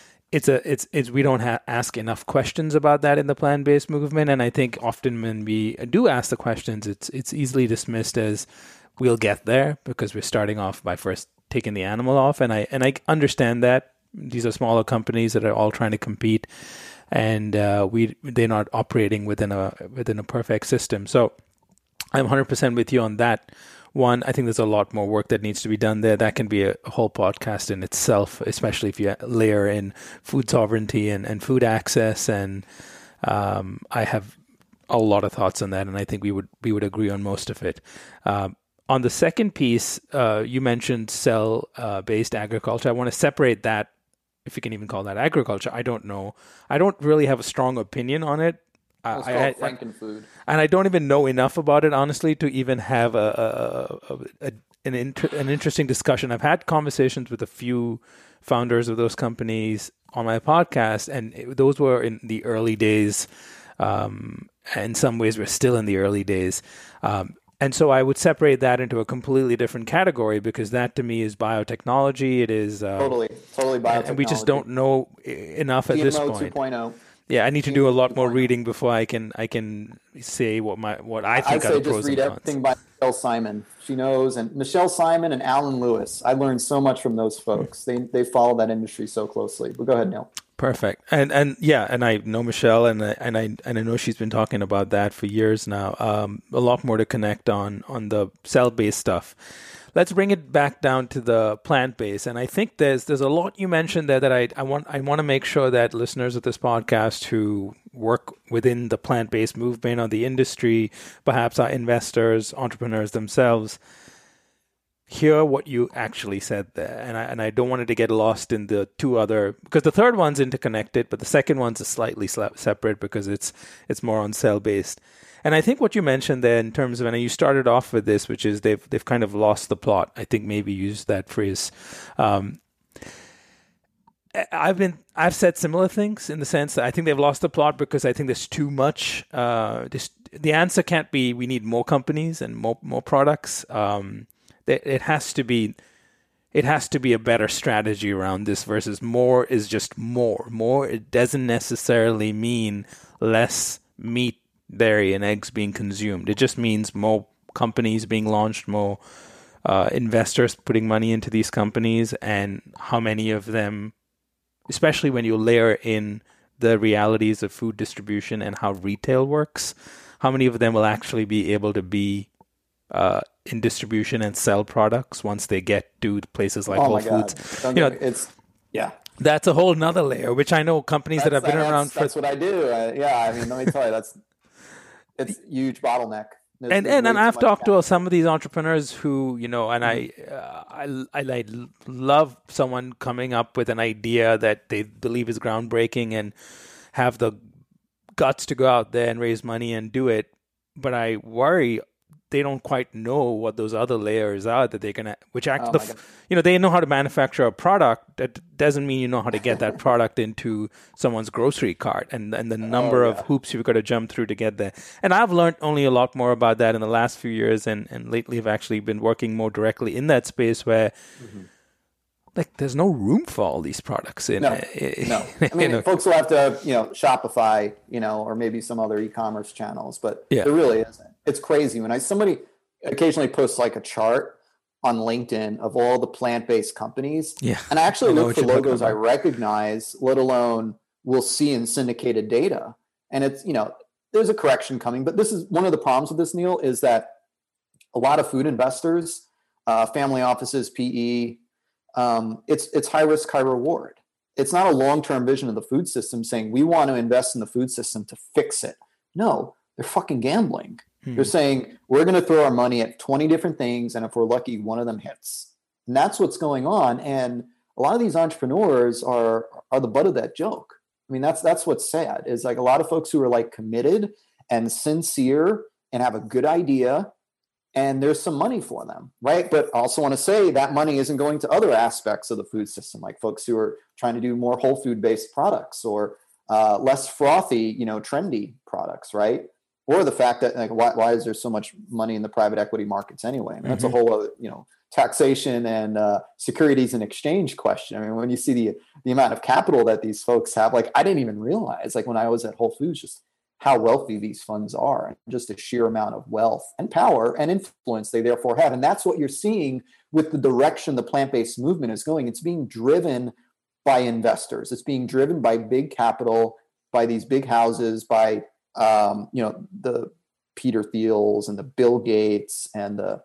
We don't ask enough questions about that in the plant-based movement, and I think often when we do ask the questions, it's easily dismissed as we'll get there because we're starting off by first taking the animal off, and I understand that these are smaller companies that are all trying to compete, and they're not operating within a perfect system. So I'm 100% with you on that one. I think there's a lot more work that needs to be done there. That can be a whole podcast in itself, especially if you layer in food sovereignty and food access. And I have a lot of thoughts on that, and I think we would agree on most of it. On the second piece, you mentioned cell-based agriculture. I want to separate that, if you can even call that agriculture. I don't know. I don't really have a strong opinion on it. It's called Frankenfood. And I don't even know enough about it, honestly, to even have an interesting discussion. I've had conversations with a few founders of those companies on my podcast, and those were in the early days. In some ways, we're still in the early days. And so I would separate that into a completely different category because that to me is biotechnology. It is totally biotechnology. And we just don't know enough at this point. 2.0. Yeah, I need to do a lot more reading before I can say what I think are the pros and cons. I'd say just read everything by Michelle Simon. She knows, and Michelle Simon and Alan Lewis. I learned so much from those folks. They follow that industry so closely. But go ahead, Neil. Perfect. And I know Michelle, and I know she's been talking about that for years now. A lot more to connect on the cell-based stuff. Let's bring it back down to the plant-based. And I think there's a lot you mentioned there that I want to make sure that listeners of this podcast who work within the plant-based movement or the industry, perhaps are investors, entrepreneurs themselves, hear what you actually said there, and I don't want it to get lost in the two other, because the third one's interconnected, but the second one's is slightly separate because it's more on cell based. And I think what you mentioned there in terms of, and you started off with this, which is they've kind of lost the plot. I think maybe use that phrase. I've said similar things in the sense that I think they've lost the plot because I think there's too much. The answer can't be we need more companies and more products. It has to be a better strategy around this versus more is just more. More, it doesn't necessarily mean less meat, dairy, and eggs being consumed. It just means more companies being launched, more investors putting money into these companies, and how many of them, especially when you layer in the realities of food distribution and how retail works, how many of them will actually be able to be in distribution and sell products once they get to places like Whole Foods. That's a whole nother layer, which I know companies that have been around for. That's what I do. I mean, let me tell you, it's a huge bottleneck. And I've talked to some of these entrepreneurs who, and I love someone coming up with an idea that they believe is groundbreaking and have the guts to go out there and raise money and do it. But I worry they don't quite know what those other layers are that they're gonna, they know how to manufacture a product. That doesn't mean you know how to get that product into someone's grocery cart, and the number of hoops you've got to jump through to get there. And I've learned only a lot more about that in the last few years, and lately I've actually been working more directly in that space where like there's no room for all these products in. No. I mean, folks will have to, Shopify, or maybe some other e-commerce channels, but there really isn't. It's crazy when somebody occasionally posts like a chart on LinkedIn of all the plant-based companies. Yeah. And I actually look for logos I recognize, let alone will see in syndicated data. And it's, there's a correction coming, but this is one of the problems with this, Neil, is that a lot of food investors, family offices, PE, it's high risk, high reward. It's not a long-term vision of the food system saying we want to invest in the food system to fix it. No, they're fucking gambling. They're saying we're going to throw our money at 20 different things, and if we're lucky, one of them hits. And that's what's going on. And a lot of these entrepreneurs are the butt of that joke. I mean, that's what's sad, is like a lot of folks who are like committed and sincere and have a good idea, and there's some money for them, right? But I also want to say that money isn't going to other aspects of the food system, like folks who are trying to do more whole food based products or less frothy, trendy products, right? Or the fact that like why is there so much money in the private equity markets anyway? I mean, that's a whole other, taxation and securities and exchange question. I mean, when you see the amount of capital that these folks have, like I didn't even realize, like when I was at Whole Foods, just how wealthy these funds are, and just the sheer amount of wealth and power and influence they therefore have. And that's what you're seeing with the direction the plant-based movement is going. It's being driven by investors. It's being driven by big capital, by these big houses, by the Peter Thiels and the Bill Gates and the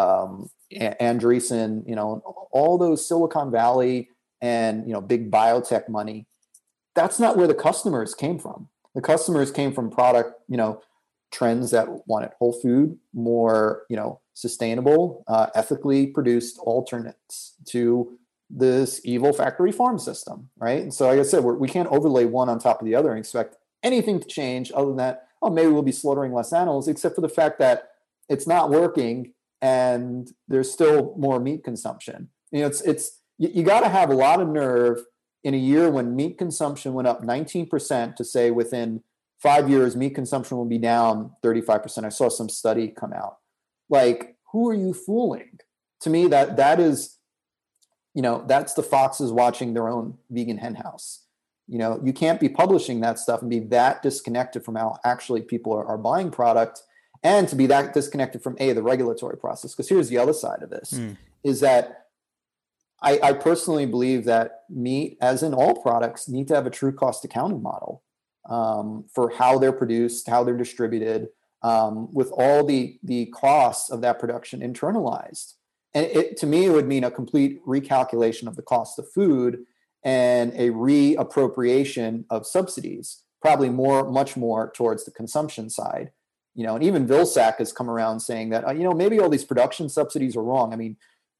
Andreessen, all those Silicon Valley and, big biotech money. That's not where the customers came from. The customers came from product, trends that wanted whole food, more, sustainable, ethically produced alternates to this evil factory farm system, right? And so, like I said, we can't overlay one on top of the other and expect anything to change other than that, maybe we'll be slaughtering less animals, except for the fact that it's not working and there's still more meat consumption. You got to have a lot of nerve in a year when meat consumption went up 19% to say within 5 years, meat consumption will be down 35%. I saw some study come out. Like, who are you fooling? To me, that is, that's the foxes watching their own vegan hen house. You can't be publishing that stuff and be that disconnected from how actually people are buying product, and to be that disconnected from the regulatory process. Because here's the other side of this, is that I personally believe that meat, as in all products, need to have a true cost accounting model for how they're produced, how they're distributed, with all the costs of that production internalized. And to me, it would mean a complete recalculation of the cost of food and a reappropriation of subsidies, probably much more towards the consumption side. And even Vilsack has come around saying that, maybe all these production subsidies are wrong. I mean,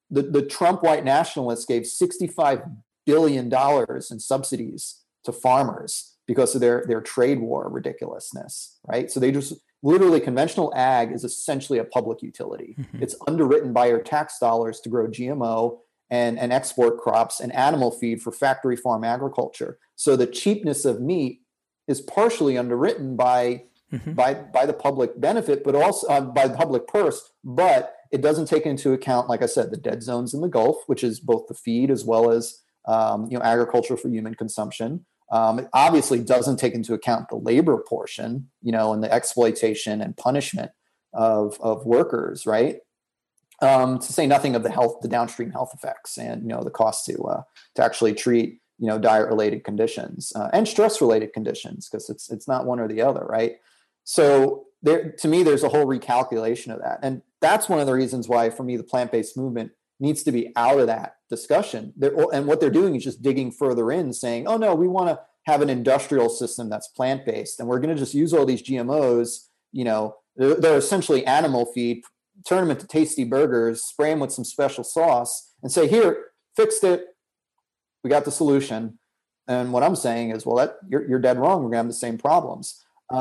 the Trump white nationalists gave $65 billion in subsidies to farmers because of their trade war ridiculousness, right? So they just literally, conventional ag is essentially a public utility. Mm-hmm. It's underwritten by your tax dollars to grow GMO and export crops and animal feed for factory farm agriculture. So the cheapness of meat is partially underwritten by the public benefit, but also by the public purse. But it doesn't take into account, like I said, the dead zones in the Gulf, which is both the feed as well as agriculture for human consumption. It obviously doesn't take into account the labor portion, and the exploitation and punishment of workers, right? To say nothing of the downstream health effects and the cost to actually treat diet-related conditions and stress-related conditions, because it's not one or the other, right? So to me, there's a whole recalculation of that, and that's one of the reasons why, for me, the plant-based movement needs to be out of that discussion. And what they're doing is just digging further in, saying, "Oh no, we want to have an industrial system that's plant-based, and we're going to just use all these GMOs. They're essentially animal feed. Turn them into tasty burgers, spray them with some special sauce, and say, here, fixed it. We got the solution." And what I'm saying is, well, you're dead wrong. We're going to have the same problems.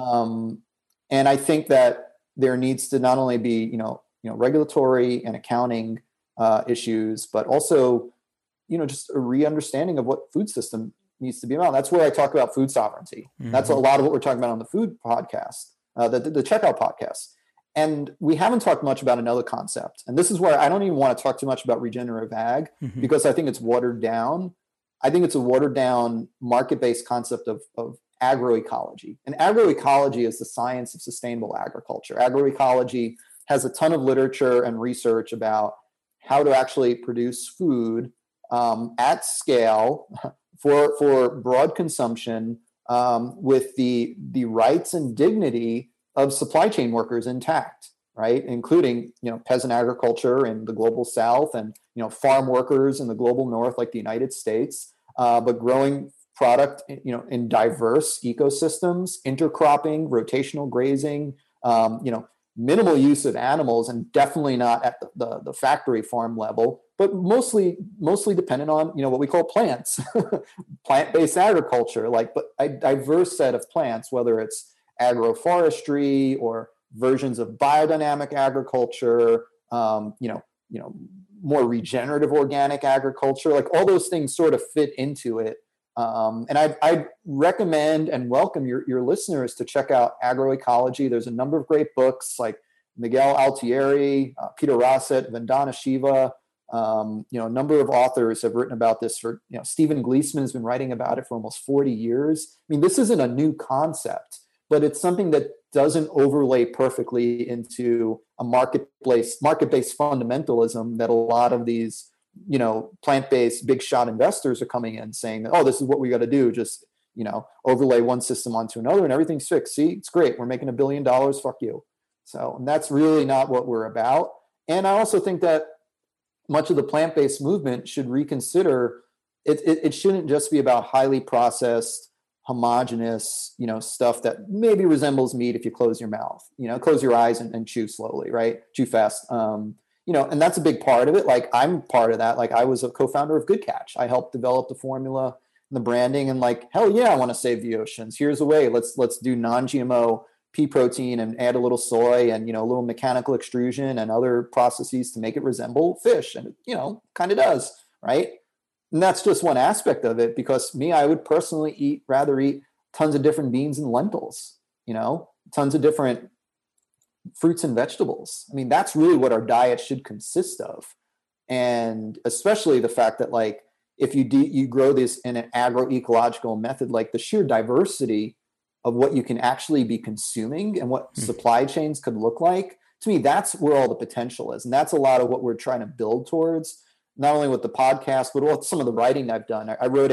And I think that there needs to not only be, regulatory and accounting issues, but also, just a re-understanding of what food system needs to be about. That's where I talk about food sovereignty. Mm-hmm. That's a lot of what we're talking about on the food podcast, the Checkout podcast. And we haven't talked much about another concept. And this is where I don't even want to talk too much about regenerative ag, because I think it's watered down. I think it's a watered down market-based concept of agroecology. And agroecology is the science of sustainable agriculture. Agroecology has a ton of literature and research about how to actually produce food at scale for broad consumption with the rights and dignity of supply chain workers intact, right? Including, peasant agriculture in the global South and, farm workers in the global North, like the United States, but growing product, in diverse ecosystems, intercropping, rotational grazing, minimal use of animals, and definitely not at the factory farm level, but mostly dependent on, what we call plants, plant-based agriculture, but a diverse set of plants, whether it's agroforestry or versions of biodynamic agriculture, more regenerative organic agriculture, all those things sort of fit into it. And I recommend and welcome your listeners to check out Agroecology. There's a number of great books like Miguel Altieri, Peter Rossett, Vandana Shiva. A number of authors have written about this Stephen Gleason has been writing about it for almost 40 years. I mean, this isn't a new concept, but it's something that doesn't overlay perfectly into a market-based fundamentalism that a lot of these, plant-based big shot investors are coming in saying, oh, this is what we got to do. Just, overlay one system onto another and everything's fixed. See, it's great. We're making $1 billion. Fuck you. So that's really not what we're about. And I also think that much of the plant-based movement should reconsider it shouldn't just be about highly processed, homogenous, stuff that maybe resembles meat if you close your mouth, close your eyes and chew slowly, right? Chew fast. And that's a big part of it. I'm part of that. I was a co-founder of Good Catch. I helped develop the formula and the branding, and hell yeah, I want to save the oceans. Here's a way. Let's do non-GMO pea protein and add a little soy and, a little mechanical extrusion and other processes to make it resemble fish. And, kind of does, right? And that's just one aspect of it, because I would personally rather eat tons of different beans and lentils, tons of different fruits and vegetables. I mean, that's really what our diet should consist of. And especially the fact that if you grow this in an agroecological method, the sheer diversity of what you can actually be consuming and what supply chains could look like, to me, that's where all the potential is. And that's a lot of what we're trying to build towards, not only with the podcast, but with some of the writing I've done. I wrote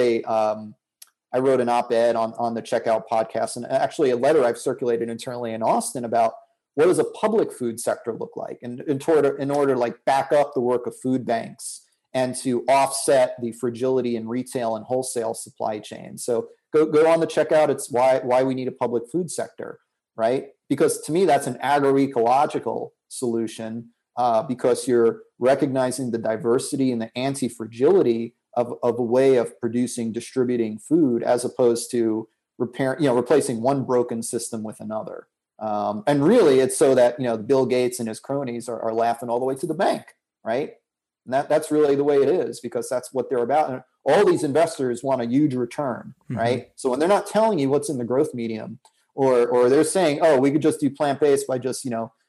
an op-ed on the Checkout podcast, and actually a letter I've circulated internally in Austin about what does a public food sector look like, and in order to back up the work of food banks and to offset the fragility in retail and wholesale supply chains. So go on the Checkout. It's why we need a public food sector, right? Because to me, that's an agroecological solution because you're recognizing the diversity and the anti-fragility of a way of producing, distributing food, as opposed to replacing one broken system with another. And really, it's so that Bill Gates and his cronies are laughing all the way to the bank, right? And that's really the way it is, because that's what they're about. And all these investors want a huge return, right? So when they're not telling you what's in the growth medium, or they're saying, oh, we could just do plant-based by just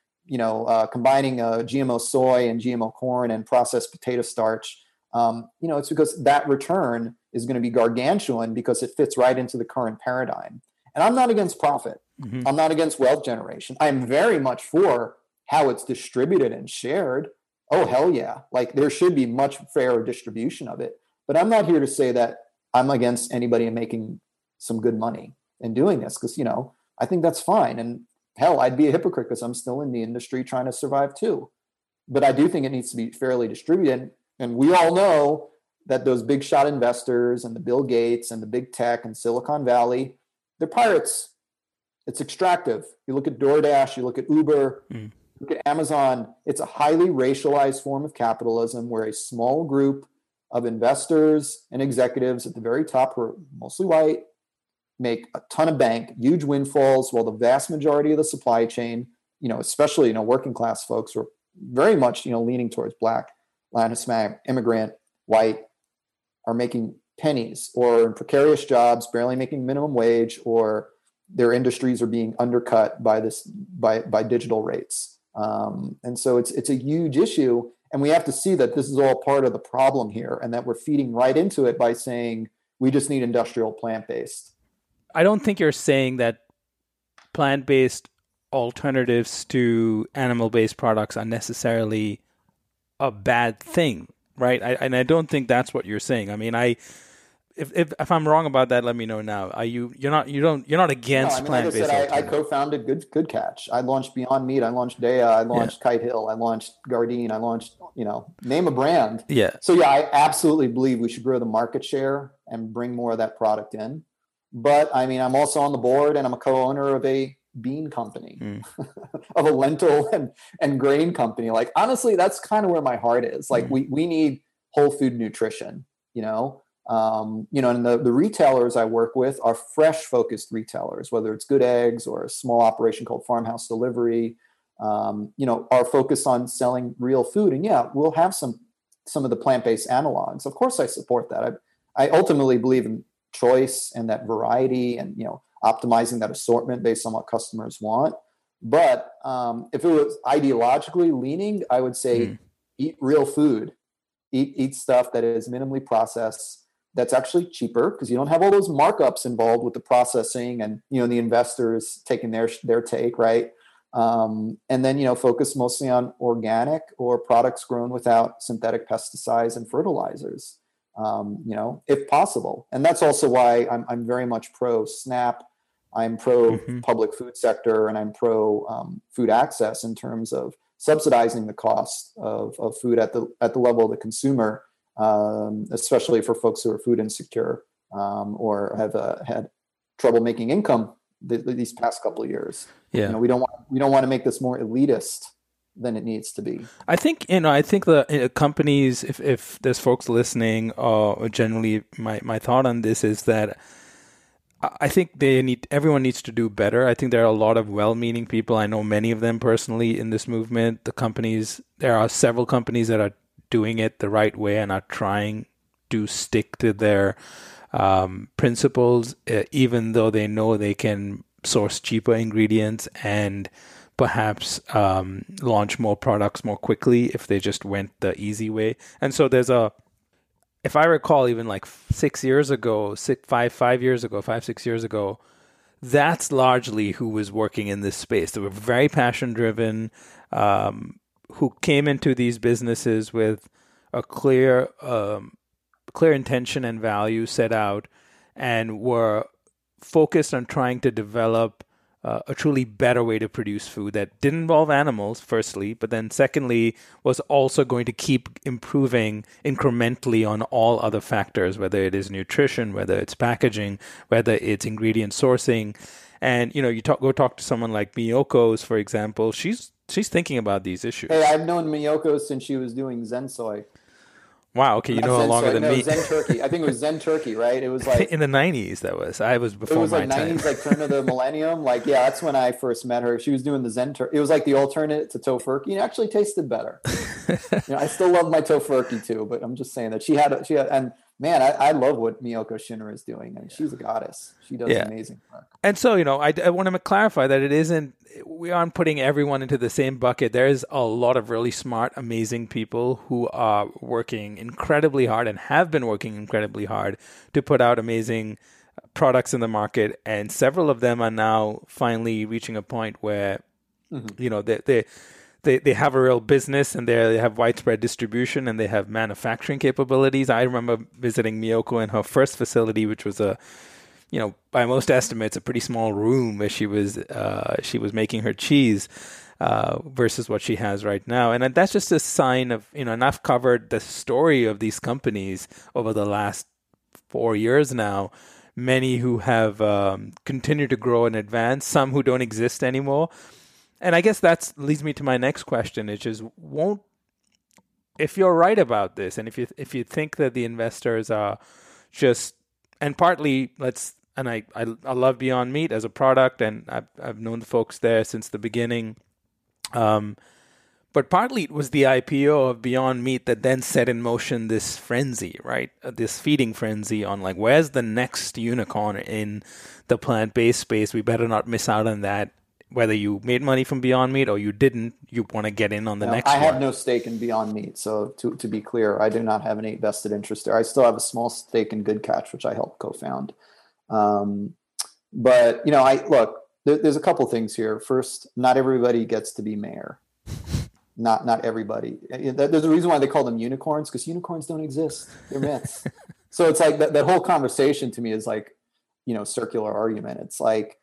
combining GMO soy and GMO corn and processed potato starch, it's because that return is going to be gargantuan because it fits right into the current paradigm. And I'm not against profit. I'm not against wealth generation. I'm very much for how it's distributed and shared. Oh, hell yeah. Like, there should be much fairer distribution of it. But I'm not here to say that I'm against anybody making some good money and doing this, because, I think that's fine. And hell, I'd be a hypocrite because I'm still in the industry trying to survive too. But I do think it needs to be fairly distributed. And we all know that those big shot investors and the Bill Gates and the big tech and Silicon Valley, they're pirates. It's extractive. You look at DoorDash, you look at Uber, look at Amazon. It's a highly racialized form of capitalism where a small group of investors and executives at the very top, who are mostly white, make a ton of bank, huge windfalls, while the vast majority of the supply chain, especially, working class folks, are very much, leaning towards Black, Latin, Hispanic, immigrant, white, are making pennies or in precarious jobs, barely making minimum wage, or their industries are being undercut by digital rates. And so it's a huge issue. And we have to see that this is all part of the problem here, and that we're feeding right into it by saying we just need industrial plant-based. I don't think you're saying that plant-based alternatives to animal-based products are necessarily a bad thing, right? I don't think that's what you're saying. I mean, if I'm wrong about that, let me know now. You're not against plant-based? Like I said, I co-founded Good Catch. I launched Beyond Meat. I launched Daiya. I launched Kite Hill. I launched Gardein. I launched, name a brand. Yeah. So yeah, I absolutely believe we should grow the market share and bring more of that product in. But I mean, I'm also on the board, and I'm a co-owner of a bean company, of a lentil and grain company. Like, honestly, that's kind of where my heart is. Like, we need whole food nutrition, and the retailers I work with are fresh focused retailers, whether it's Good Eggs or a small operation called Farmhouse Delivery, are focused on selling real food. And yeah, we'll have some of the plant-based analogs. Of course, I support that. I ultimately believe in choice and that variety, and optimizing that assortment based on what customers want. But if it was ideologically leaning, I would say eat real food, eat stuff that is minimally processed, that's actually cheaper, because you don't have all those markups involved with the processing and the investors taking their take, right? And then focus mostly on organic or products grown without synthetic pesticides and fertilizers. If possible. And that's also why I'm very much pro SNAP. I'm pro public food sector, and I'm pro food access in terms of subsidizing the cost of food at the level of the consumer, especially for folks who are food insecure or have had trouble making income these past couple of years. Yeah, we don't want to make this more elitist than it needs to be. I think the companies, if there's folks listening, or generally my thought on this is that I think everyone needs to do better. I think there are a lot of well-meaning people. I know many of them personally in this movement. There are several companies that are doing it the right way and are trying to stick to their principles, even though they know they can source cheaper ingredients and perhaps launch more products more quickly if they just went the easy way. And so if I recall, even like 5 years ago, 6 years ago, that's largely who was working in this space. They were very passion driven, who came into these businesses with a clear intention and value set out, and were focused on trying to develop a truly better way to produce food that didn't involve animals, firstly, but then secondly, was also going to keep improving incrementally on all other factors, whether it is nutrition, whether it's packaging, whether it's ingredient sourcing. And, you know, go talk to someone like Miyoko's, for example. She's thinking about these issues. Hey, I've known Miyoko since she was doing Zen Soy. Wow, okay, you know her longer than me. Zen Turkey. I think it was Zen Turkey, right? It was like in the 90s. That was. I was before my time. It was like 90s, like turn of the millennium. Like, yeah, that's when I first met her. She was doing the Zen Turkey. It was like the alternate to tofurkey. It actually tasted better. I still love my tofurkey too, but I'm just saying that she had, and man, I love what Miyoko Shinra is doing. I mean, she's a goddess. She does amazing work. And so, you know, I want to clarify that we aren't putting everyone into the same bucket. There's a lot of really smart, amazing people who are working incredibly hard and have been working incredibly hard to put out amazing products in the market. And several of them are now finally reaching a point where, you know, they have a real business and they have widespread distribution and they have manufacturing capabilities. I remember visiting Miyoko in her first facility, which was by most estimates, a pretty small room where she was making her cheese versus what she has right now. And that's just a sign of, you know, and I've covered the story of these companies over the last 4 years now, many who have continued to grow and advance, some who don't exist anymore. And I guess that leads me to my next question, which is, if you're right about this, and if you think that the investors are just, and partly I love Beyond Meat as a product, and I've known the folks there since the beginning, but partly it was the IPO of Beyond Meat that then set in motion this frenzy, right? This feeding frenzy on like, where's the next unicorn in the plant-based space? We better not miss out on that. Whether you made money from Beyond Meat or you didn't, you want to get in on the next one. I have no stake in Beyond Meat. So to be clear, I do not have any vested interest there. I still have a small stake in Good Catch, which I helped co-found. But, you know, there's a couple things here. First, not everybody gets to be mayor. Not everybody. There's a reason why they call them unicorns, because unicorns don't exist. They're myths. So it's like that whole conversation to me is like, you know, circular argument. It's like,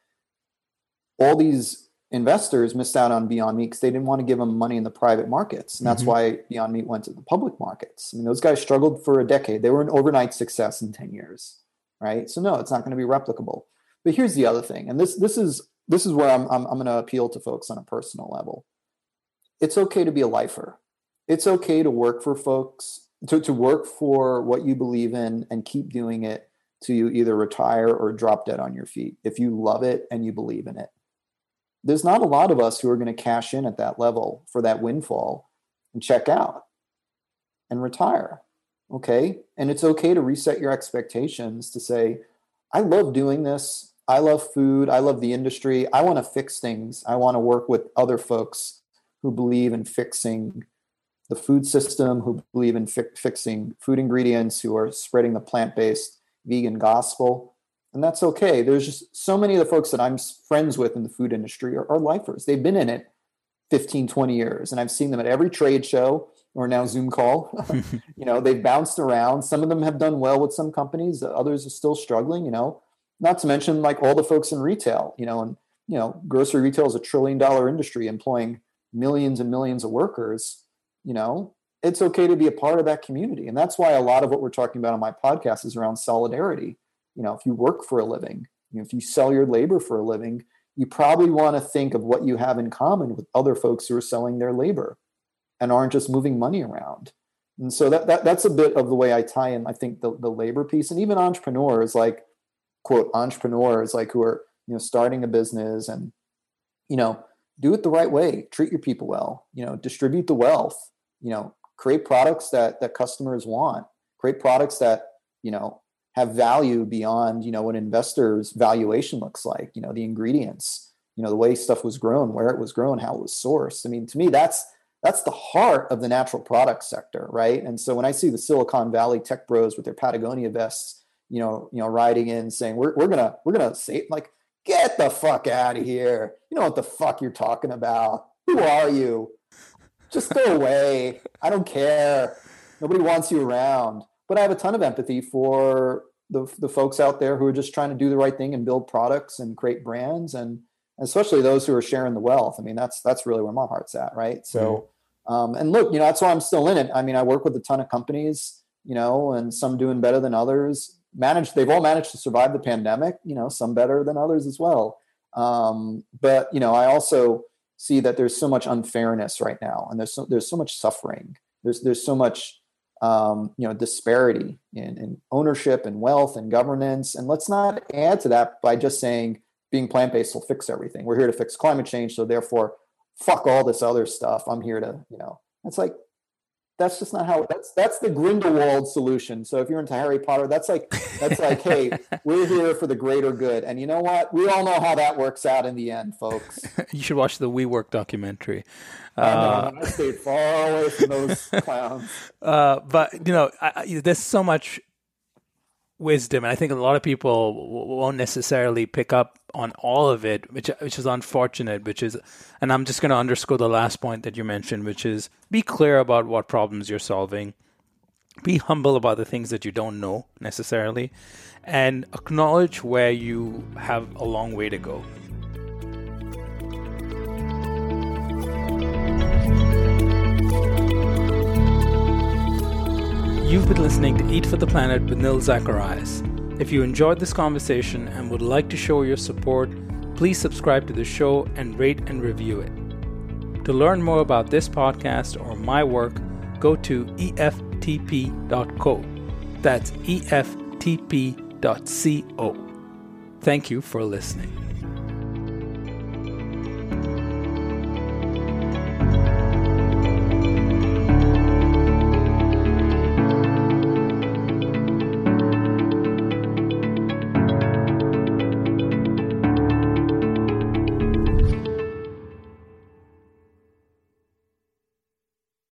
all these investors missed out on Beyond Meat because they didn't want to give them money in the private markets. And that's why Beyond Meat went to the public markets. I mean, those guys struggled for a decade. They were an overnight success in 10 years, right? So no, it's not going to be replicable. But here's the other thing. And this is where I'm going to appeal to folks on a personal level. It's okay to be a lifer. It's okay to work for folks, to work for what you believe in and keep doing it till you either retire or drop dead on your feet, if you love it and you believe in it. There's not a lot of us who are going to cash in at that level for that windfall and check out and retire. Okay. And it's okay to reset your expectations to say, I love doing this. I love food. I love the industry. I want to fix things. I want to work with other folks who believe in fixing the food system, who believe in fixing food ingredients, who are spreading the plant-based vegan gospel. And that's okay. There's just so many of the folks that I'm friends with in the food industry are lifers. They've been in it 15, 20 years. And I've seen them at every trade show or now Zoom call. You know, they've bounced around. Some of them have done well with some companies. Others are still struggling, you know, not to mention like all the folks in retail, you know, and, you know, grocery retail is $1 trillion industry employing millions and millions of workers. You know, it's okay to be a part of that community. And that's why a lot of what we're talking about on my podcast is around solidarity. You know, if you work for a living, you know, if you sell your labor for a living, you probably want to think of what you have in common with other folks who are selling their labor and aren't just moving money around. And so that's a bit of the way I tie in, I think, the labor piece. And even entrepreneurs, like, quote, entrepreneurs, like who are, you know, starting a business and, you know, do it the right way, treat your people well, you know, distribute the wealth, you know, create products that customers want, create products that, you know, have value beyond, you know, what investors' valuation looks like, you know, the ingredients, you know, the way stuff was grown, where it was grown, how it was sourced. I mean, to me, that's the heart of the natural product sector, right? And so when I see the Silicon Valley tech bros with their Patagonia vests, you know, riding in saying, we're gonna save, like, get the fuck out of here. You know what the fuck you're talking about. Who are you? Just go away. I don't care. Nobody wants you around. But I have a ton of empathy for the folks out there who are just trying to do the right thing and build products and create brands. And especially those who are sharing the wealth. I mean, that's really where my heart's at, right? So, and look, that's why I'm still in it. I mean, I work with a ton of companies, and some doing better than others. They've all managed to survive the pandemic, some better than others as well. But I also see that there's so much unfairness right now, and there's so much suffering. There's so much disparity in ownership and wealth and governance. And let's not add to that by just saying being plant-based will fix everything. We're here to fix climate change, so therefore fuck all this other stuff. I'm here to, it's like, that's just not how that's the Grindelwald solution. So if you're into Harry Potter, that's like, hey, we're here for the greater good. And you know what? We all know how that works out in the end, folks. You should watch the WeWork documentary. I stayed far away from those clowns. But there's so much wisdom, and I think a lot of people won't necessarily pick up on all of it, which is unfortunate. And I'm just going to underscore the last point that you mentioned, which is be clear about what problems you're solving, be humble about the things that you don't know necessarily, and acknowledge where you have a long way to go. You've been listening to Eat for the Planet with Nil Zacharias. If you enjoyed this conversation and would like to show your support, please subscribe to the show and rate and review it. To learn more about this podcast or my work, go to eftp.co. That's eftp.co. Thank you for listening.